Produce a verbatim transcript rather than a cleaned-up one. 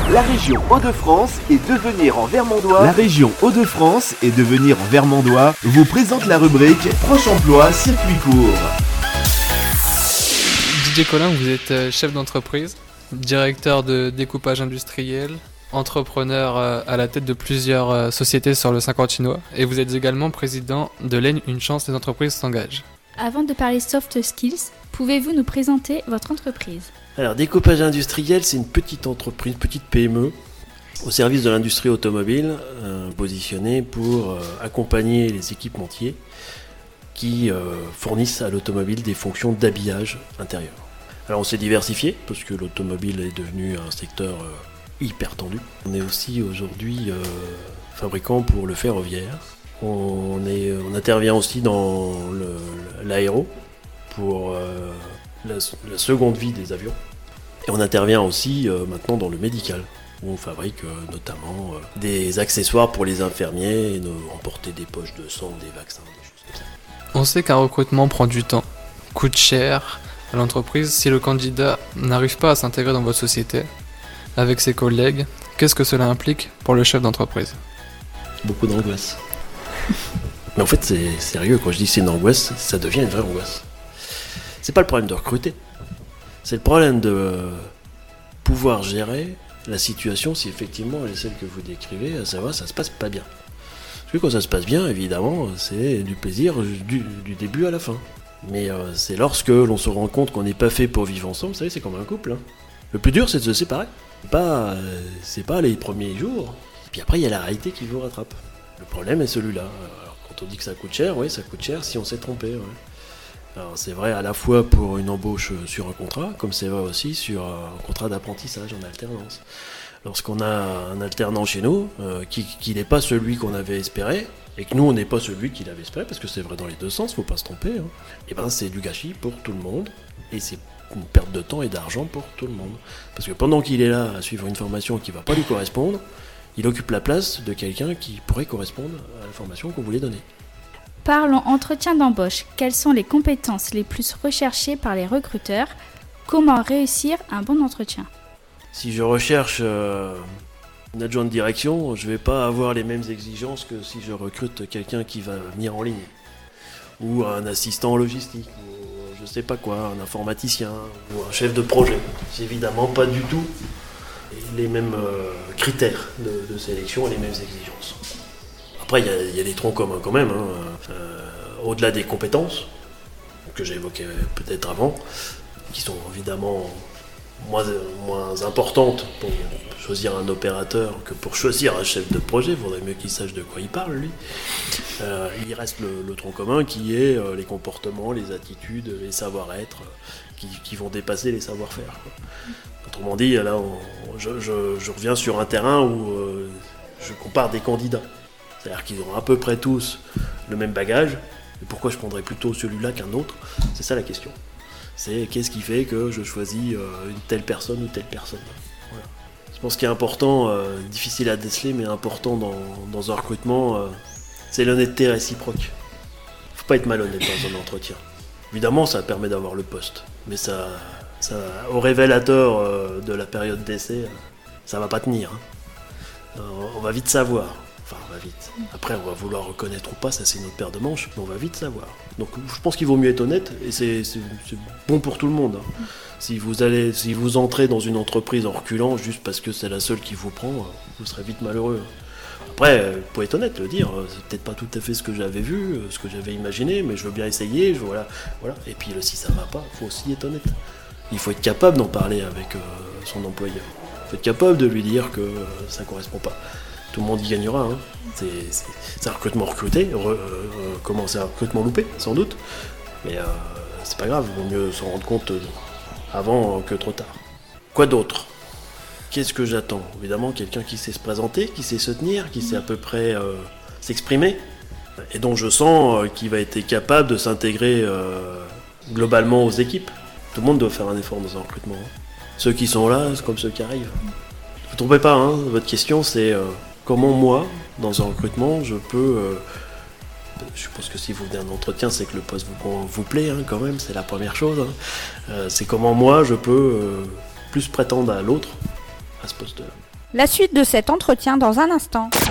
La région Hauts-de-France et devenir en Vermandois. La région Hauts-de-France et devenir en Vermandois vous présente la rubrique Proche emploi circuit court. Didier Collin, vous êtes chef d'entreprise, directeur de découpage industriel, entrepreneur à la tête de plusieurs sociétés sur le Saint-Quentinois et vous êtes également président de l'E N, Une chance, les entreprises s'engagent. Avant de parler soft skills, pouvez-vous nous présenter votre entreprise ? Alors, Découpage Industriel, c'est une petite entreprise, une petite P M E au service de l'industrie automobile, euh, positionnée pour euh, accompagner les équipementiers qui euh, fournissent à l'automobile des fonctions d'habillage intérieur. Alors, on s'est diversifié parce que l'automobile est devenu un secteur euh, hyper tendu. On est aussi aujourd'hui euh, fabricant pour le ferroviaire. On, est, on intervient aussi dans le, l'aéro pour euh, la, la seconde vie des avions. Et on intervient aussi euh, maintenant dans le médical, où on fabrique euh, notamment euh, des accessoires pour les infirmiers, et nos, emporter des poches de sang, des vaccins, des choses comme ça. On sait qu'un recrutement prend du temps, coûte cher à l'entreprise. Si le candidat n'arrive pas à s'intégrer dans votre société, avec ses collègues, qu'est-ce que cela implique pour le chef d'entreprise ? Beaucoup d'angoisse. Mais en fait, c'est sérieux, quand je dis que c'est une angoisse, ça devient une vraie angoisse. C'est pas le problème de recruter. C'est le problème de pouvoir gérer la situation si effectivement elle est celle que vous décrivez, à savoir ça se passe pas bien. Parce que quand ça se passe bien, évidemment, c'est du plaisir du, du début à la fin. Mais euh, c'est lorsque l'on se rend compte qu'on n'est pas fait pour vivre ensemble, vous savez, c'est comme un couple. Hein. Le plus dur, c'est de se séparer. C'est pas, euh, c'est pas les premiers jours. Et puis après, il y a la réalité qui vous rattrape. Le problème est celui-là. Alors, quand on dit que ça coûte cher, oui, ça coûte cher si on s'est trompé. Ouais. Alors, c'est vrai à la fois pour une embauche sur un contrat, comme c'est vrai aussi sur un contrat d'apprentissage en alternance. Lorsqu'on a un alternant chez nous, euh, qui, qui n'est pas celui qu'on avait espéré, et que nous, on n'est pas celui qu'il avait espéré, parce que c'est vrai dans les deux sens, faut pas se tromper, hein, et ben c'est du gâchis pour tout le monde, et c'est une perte de temps et d'argent pour tout le monde. Parce que pendant qu'il est là à suivre une formation qui ne va pas lui correspondre, il occupe la place de quelqu'un qui pourrait correspondre à la formation qu'on voulait donner. Parlons entretien d'embauche. Quelles sont les compétences les plus recherchées par les recruteurs ? Comment réussir un bon entretien ? Si je recherche euh, une adjointe de direction, je ne vais pas avoir les mêmes exigences que si je recrute quelqu'un qui va venir en ligne. Ou un assistant logistique, ou je ne sais pas quoi, un informaticien, ou un chef de projet. C'est évidemment pas du tout les mêmes euh, critères de, de sélection et les mêmes exigences. Après, il y, y a des troncs communs quand même, hein. euh, au-delà des compétences, que j'ai évoquées peut-être avant, qui sont évidemment moins, moins importantes pour choisir un opérateur que pour choisir un chef de projet. Il faudrait mieux qu'il sache de quoi il parle, lui. Euh, il reste le, le tronc commun qui est euh, les comportements, les attitudes, les savoir-être, euh, qui, qui vont dépasser les savoir-faire, quoi. Autrement dit, là, on, je, je, je reviens sur un terrain où euh, je compare des candidats. C'est-à-dire qu'ils ont à peu près tous le même bagage. Et pourquoi je prendrais plutôt celui-là qu'un autre ? C'est ça la question. C'est qu'est-ce qui fait que je choisis euh, une telle personne ou telle personne. Voilà. Je pense qu'il est important, euh, difficile à déceler, mais important dans, dans un recrutement, euh, c'est l'honnêteté réciproque. Il ne faut pas être malhonnête dans un entretien. Évidemment, ça permet d'avoir le poste. Mais ça, ça au révélateur euh, de la période d'essai, ça ne va pas tenir. Hein. On va vite savoir. Enfin, on va vite. Après, on va vouloir reconnaître ou pas, ça c'est notre paire de manches, mais on va vite savoir. Donc, je pense qu'il vaut mieux être honnête, et c'est, c'est, c'est bon pour tout le monde. Hein. Si vous allez, si vous entrez dans une entreprise en reculant, juste parce que c'est la seule qui vous prend, vous serez vite malheureux. Après, vous pouvez être honnête, le dire, c'est peut-être pas tout à fait ce que j'avais vu, ce que j'avais imaginé, mais je veux bien essayer, je, voilà, voilà. Et puis, si ça va pas, il faut aussi être honnête. Il faut être capable d'en parler avec euh, son employeur. Il faut être capable de lui dire que euh, ça correspond pas. Tout le monde y gagnera, hein. c'est, c'est, c'est un recrutement recruté, re, euh, comment c'est un recrutement loupé, sans doute, mais euh, c'est pas grave, il vaut mieux s'en rendre compte avant que trop tard. Quoi d'autre ? Qu'est-ce que j'attends ? Évidemment, quelqu'un qui sait se présenter, qui sait se tenir, qui sait à peu près euh, s'exprimer, et dont je sens euh, qu'il va être capable de s'intégrer euh, globalement aux équipes. Tout le monde doit faire un effort dans un recrutement. Hein. Ceux qui sont là, c'est comme ceux qui arrivent. Ne vous trompez pas, hein, votre question c'est... Euh, Comment moi, dans un recrutement, je peux... Euh, je suppose que si vous venez à un entretien, c'est que le poste vous, vous plaît, hein, quand même, c'est la première chose. Hein. Euh, c'est comment moi, je peux euh, plus prétendre à l'autre, à ce poste-là. La suite de cet entretien dans un instant.